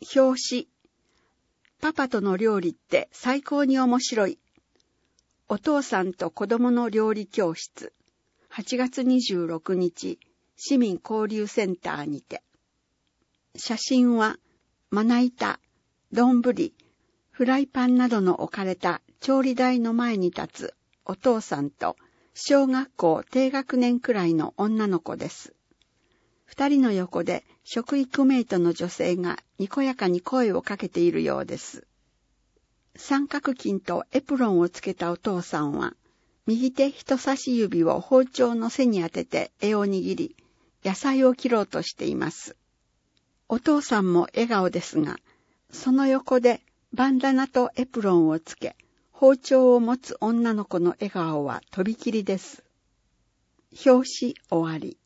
表紙。パパとの料理って最高に面白い。お父さんと子供の料理教室。8月26日、市民交流センターにて。写真は、まな板、丼、フライパンなどの置かれた調理台の前に立つお父さんと小学校低学年くらいの女の子です。二人の横で食育メイトの女性がにこやかに声をかけているようです。三角巾とエプロンをつけたお父さんは、右手人差し指を包丁の背に当てて柄を握り、野菜を切ろうとしています。お父さんも笑顔ですが、その横でバンダナとエプロンをつけ、包丁を持つ女の子の笑顔はとびきりです。表紙終わり。